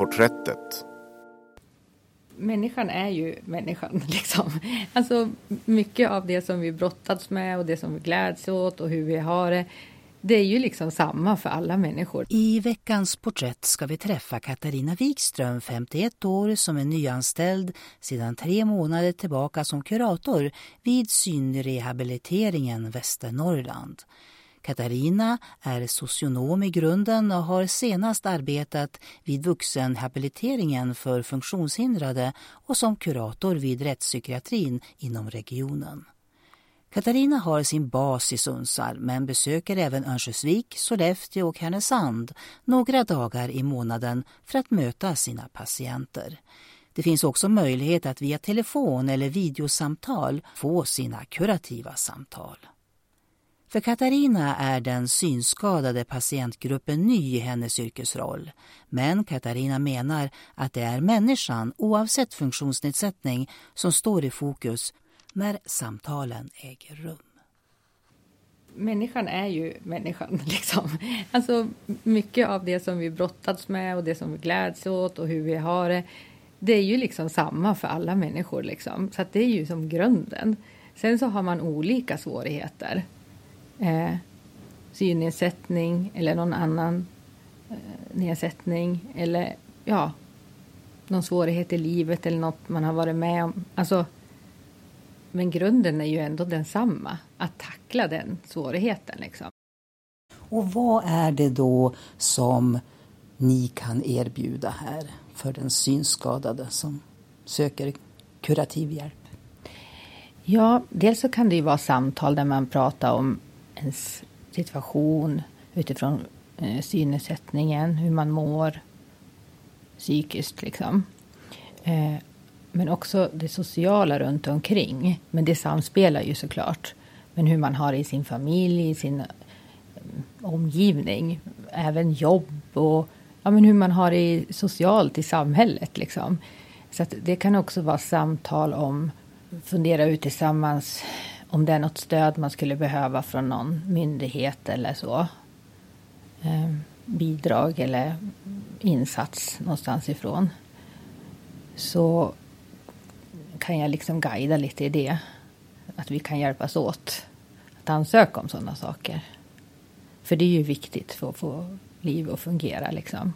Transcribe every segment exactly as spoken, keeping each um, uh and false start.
Porträttet. Människan är ju människan liksom. Alltså mycket av det som vi brottats med och det som vi gläds åt och hur vi har det, det är ju liksom samma för alla människor. I veckans porträtt ska vi träffa Katarina Wikström, femtioett år, som är nyanställd sedan tre månader tillbaka som kurator vid synrehabiliteringen Västernorrland. Katarina är socionom i grunden och har senast arbetat vid vuxenhabiliteringen för funktionshindrade och som kurator vid rättspsykiatrin inom regionen. Katarina har sin bas i Sundsvall men besöker även Örnsköldsvik, Sollefteå och Härnösand några dagar i månaden för att möta sina patienter. Det finns också möjlighet att via telefon eller videosamtal få sina kurativa samtal. För Katarina är den synskadade patientgruppen ny i hennes yrkesroll. Men Katarina menar att det är människan oavsett funktionsnedsättning som står i fokus när samtalen äger rum. Människan är ju människan liksom. Alltså mycket av det som vi brottats med och det som vi gläds åt och hur vi har det, det är ju liksom samma för alla människor liksom. Så att det är ju som grunden. Sen så har man olika svårigheter. Eh, synnedsättning eller någon annan eh, nedsättning eller ja, någon svårighet i livet eller något man har varit med om. Alltså, men grunden är ju ändå densamma, att tackla den svårigheten liksom. Och vad är det då som ni kan erbjuda här för den synskadade som söker kurativ hjälp? Ja, dels så kan det ju vara samtal där man pratar om ens situation utifrån eh, synnedsättningen, hur man mår psykiskt liksom. Eh, men också det sociala runt omkring. Men det samspelar ju såklart. Men hur man har i sin familj, i sin eh, omgivning, även jobb och ja, men hur man har i socialt i samhället liksom. Så att det kan också vara samtal om, fundera ut tillsammans om det är något stöd man skulle behöva från någon myndighet eller så. Eh, bidrag eller insats någonstans ifrån. Så kan jag liksom guida lite i det. Att vi kan hjälpas åt att ansöka om sådana saker. För det är ju viktigt för att få liv att fungera liksom.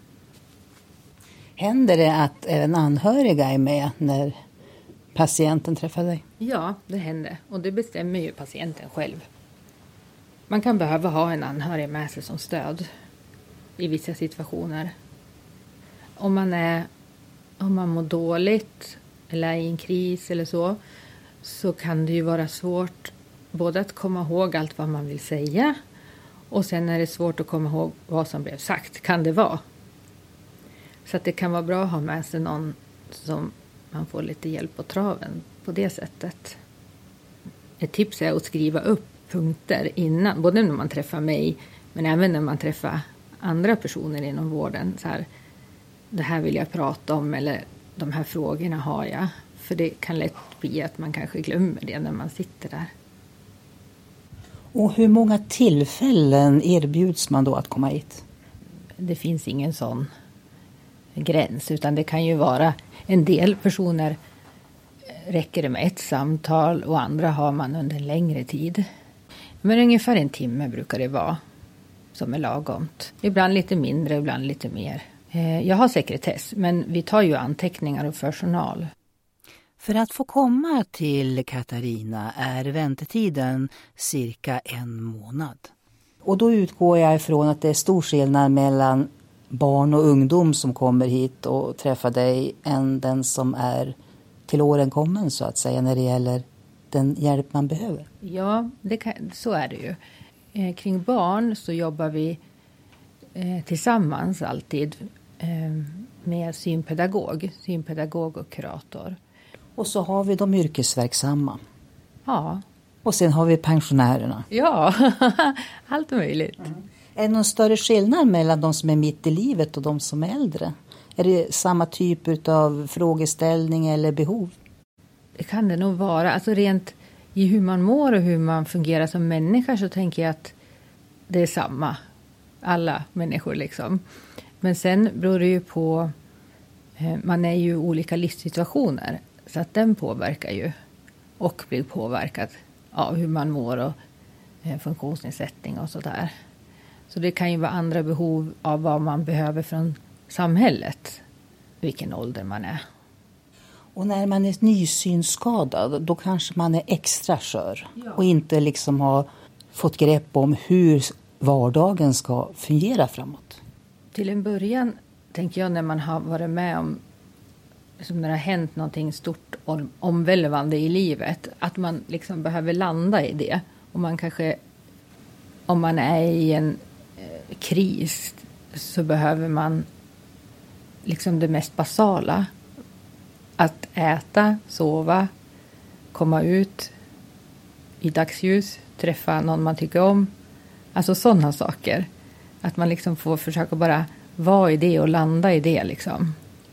Händer det att även anhöriga är med när patienten träffar dig? Ja, det händer. Och det bestämmer ju patienten själv. Man kan behöva ha en anhörig med sig som stöd i vissa situationer. Om man är, om man mår dåligt eller är i en kris eller så, så kan det ju vara svårt både att komma ihåg allt vad man vill säga och sen är det svårt att komma ihåg vad som blev sagt, kan det vara. Så att det kan vara bra att ha med sig någon som man får lite hjälp på traven på det sättet. Ett tips är att skriva upp punkter innan, både när man träffar mig men även när man träffar andra personer inom vården. Så här, det här vill jag prata om eller de här frågorna har jag. För det kan lätt bli att man kanske glömmer det när man sitter där. Och hur många tillfällen erbjuds man då att komma hit? Det finns ingen sån gräns, utan det kan ju vara en del personer räcker det med ett samtal och andra har man under en längre tid. Men ungefär en timme brukar det vara som är lagomt. Ibland lite mindre, ibland lite mer. Jag har sekretess, men vi tar ju anteckningar och personal. För att få komma till Katarina är väntetiden cirka en månad. Och då utgår jag ifrån att det är stor skillnad mellan barn och ungdom som kommer hit och träffar dig än den som är till åren kommen så att säga när det gäller den hjälp man behöver. Ja, det kan, så är det ju. Eh, kring barn så jobbar vi eh, tillsammans alltid eh, med synpedagog, synpedagog och kurator. Och så har vi de yrkesverksamma. Ja. Och sen har vi pensionärerna. Ja, allt möjligt. Mm. Är det någon större skillnad mellan de som är mitt i livet och de som är äldre? Är det samma typ av frågeställning eller behov? Det kan det nog vara. Alltså rent i hur man mår och hur man fungerar som människa så tänker jag att det är samma. Alla människor liksom. Men sen beror det ju på Man är ju i olika livssituationer så att den påverkar ju och blir påverkad av hur man mår och funktionsnedsättning och sådär. Så det kan ju vara andra behov av vad man behöver från samhället, vilken ålder man är. Och när man är nysynskadad, då kanske man är extra skör. Ja. Och inte liksom har fått grepp om hur vardagen ska fungera framåt. Till en början tänker jag när man har varit med om, liksom när det har hänt någonting stort och omvälvande i livet, att man liksom behöver landa i det. Och man kanske, om man är i en eh, kris, så behöver man liksom det mest basala. Att äta, sova, komma ut i dagsljus, träffa någon man tycker om. Alltså sådana saker. Att man liksom får försöka bara vara i det och landa i det liksom.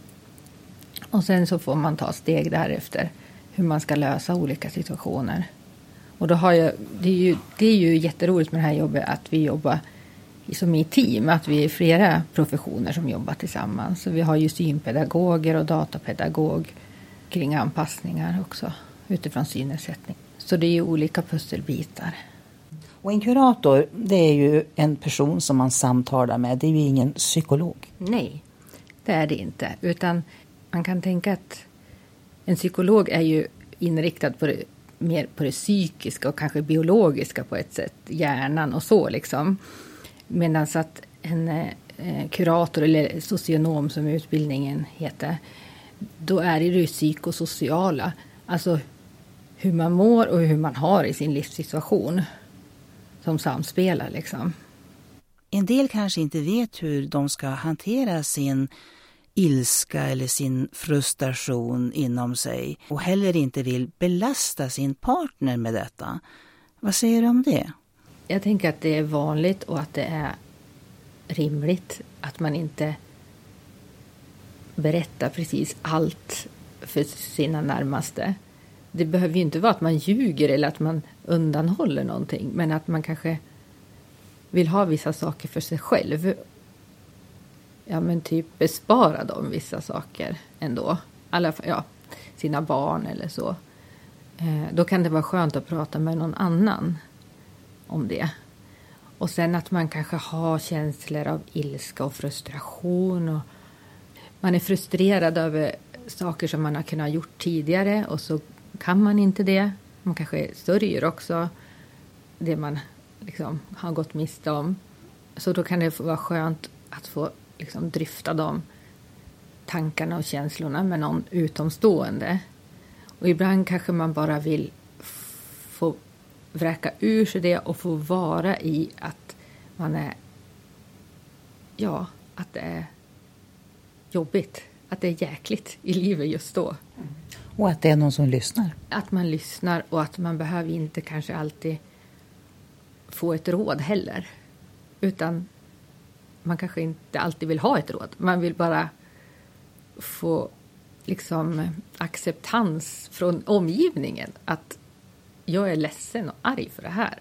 Och sen så får man ta steg därefter hur man ska lösa olika situationer. Och då har jag, det är ju, det är ju jätteroligt med det här jobbet att vi jobbar som i team, att vi är flera professioner som jobbar tillsammans. Så vi har ju synpedagoger och datapedagog kring anpassningar också utifrån synnedsättning. Så det är ju olika pusselbitar. Och en kurator, det är ju en person som man samtalar med. Det är ju ingen psykolog. Nej, det är det inte. Utan man kan tänka att en psykolog är ju inriktad på det, mer på det psykiska och kanske biologiska på ett sätt. Hjärnan och så liksom. Medan att en eh, kurator eller socionom som utbildningen heter, då är det ju psykosociala. Alltså hur man mår och hur man har i sin livssituation som samspelar liksom. En del kanske inte vet hur de ska hantera sin ilska eller sin frustration inom sig och heller inte vill belasta sin partner med detta. Vad säger du om det? Jag tänker att det är vanligt och att det är rimligt att man inte berättar precis allt för sina närmaste. Det behöver ju inte vara att man ljuger eller att man undanhåller någonting, men att man kanske vill ha vissa saker för sig själv. Ja, men typ bespara dem vissa saker ändå. Alla, ja, sina barn eller så. Eh, då kan det vara skönt att prata med någon annan om det. Och sen att man kanske har känslor av ilska och frustration. Och man är frustrerad över saker som man har kunnat gjort tidigare och så kan man inte det. Man kanske sörjer också det man liksom har gått miste om. Så då kan det vara skönt att få liksom dryfta de tankarna och känslorna med någon utomstående. Och ibland kanske man bara vill få vräka ur sig det och få vara i att man är, ja, att det är jobbigt, att det är jäkligt i livet just då. Och att det är någon som lyssnar. Att man lyssnar och att man behöver inte kanske alltid få ett råd heller. Utan man kanske inte alltid vill ha ett råd. Man vill bara få liksom acceptans från omgivningen. Att jag är ledsen och arg för det här.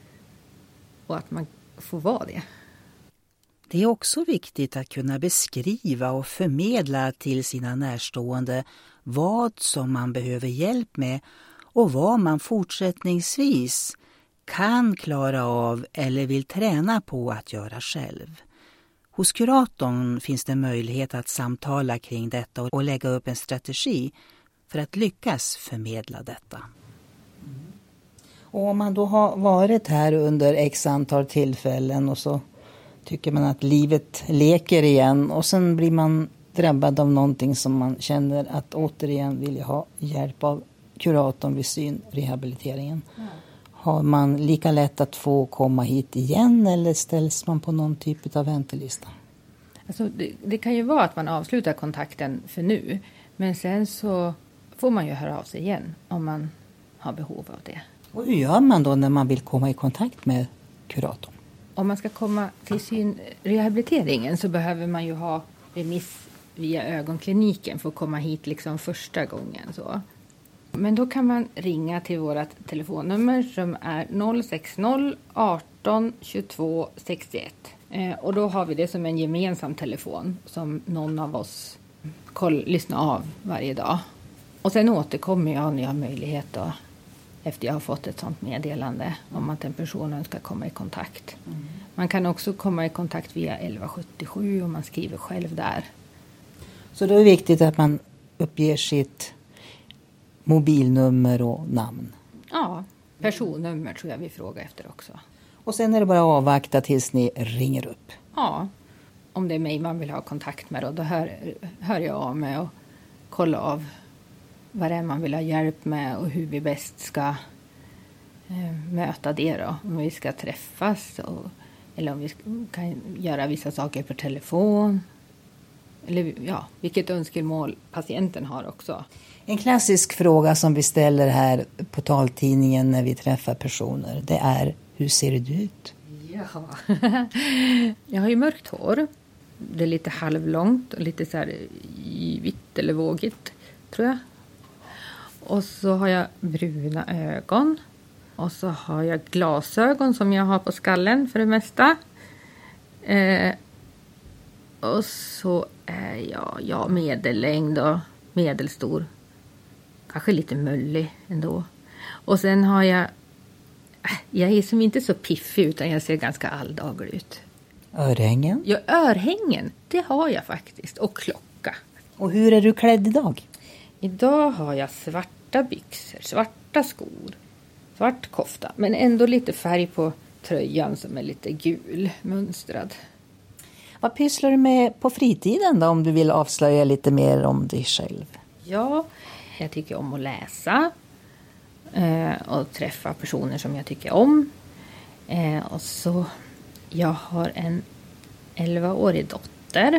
Och att man får vara det. Det är också viktigt att kunna beskriva och förmedla till sina närstående vad som man behöver hjälp med och vad man fortsättningsvis kan klara av eller vill träna på att göra själv. Hos kuratorn finns det möjlighet att samtala kring detta och lägga upp en strategi för att lyckas förmedla detta. Och om man då har varit här under x antal tillfällen och så tycker man att livet leker igen och sen blir man drabbad av någonting som man känner att återigen vill ha hjälp av kuratorn vid synrehabiliteringen. Mm. Har man lika lätt att få komma hit igen eller ställs man på någon typ av väntelista? Alltså det, det kan ju vara att man avslutar kontakten för nu. Men sen så får man ju höra av sig igen om man har behov av det. Och hur gör man då när man vill komma i kontakt med kuratorn? Om man ska komma till synrehabiliteringen så behöver man ju ha remiss via ögonkliniken för att komma hit liksom första gången. Så. Men då kan man ringa till vårt telefonnummer som är noll sex noll arton tjugotvå sextioett. Eh, och då har vi det som en gemensam telefon som någon av oss koll, lyssna av varje dag. Och sen återkommer jag när jag har möjlighet då, efter jag har fått ett sånt meddelande om att en person önskar komma i kontakt. Mm. Man kan också komma i kontakt via elva sjuttiosju och man skriver själv där. Så då är det viktigt att man uppger sitt mobilnummer och namn? Ja, personnummer tror jag vi frågar efter också. Och sen är det bara att avvakta tills ni ringer upp? Ja, om det är mig man vill ha kontakt med då, då hör, hör jag av mig och kollar av vad det är man vill ha hjälp med och hur vi bäst ska eh, möta det då. Om vi ska träffas och, eller om vi kan göra vissa saker per telefon. Eller ja, vilket önskemål patienten har också. En klassisk fråga som vi ställer här på taltidningen när vi träffar personer, det är: hur ser du ut? Ja, jag har ju mörkt hår. Det är lite halvlångt och lite så här vitt eller vågigt, tror jag. Och så har jag bruna ögon. Och så har jag glasögon som jag har på skallen för det mesta. Eh, och så är jag ja, medellängd och medelstor. Kanske lite mullig ändå. Och sen har jag... Jag är som inte så piffig utan jag ser ganska alldaglig ut. Örhängen? Ja, örhängen. Det har jag faktiskt. Och klocka. Och hur är du klädd idag? Idag har jag svarta byxor, svarta skor, svart kofta. Men ändå lite färg på tröjan som är lite gul, mönstrad. Vad pysslar du med på fritiden då, om du vill avslöja lite mer om dig själv? Ja, jag tycker om att läsa. Eh, och träffa personer som jag tycker om. Eh, och så, jag har en elvaårig dotter.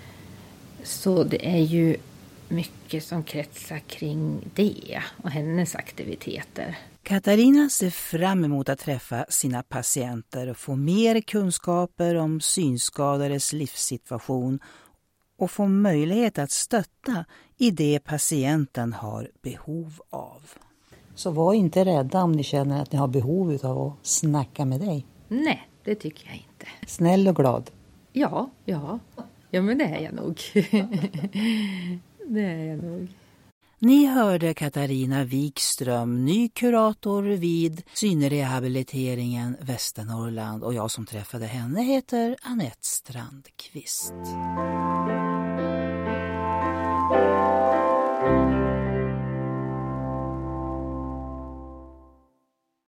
Så det är ju mycket som kretsar kring det och hennes aktiviteter. Katarina ser fram emot att träffa sina patienter och få mer kunskaper om synskadades livssituation och få möjlighet att stötta i det patienten har behov av. Så var inte rädda om ni känner att ni har behov av att snacka med dig. Nej, det tycker jag inte. Snäll och glad. Ja, ja. Ja, men det är jag nog. Det är jag nog. Ni hörde Katarina Wikström, ny kurator vid synrehabiliteringen Västernorrland, och jag som träffade henne heter Anette Strandqvist.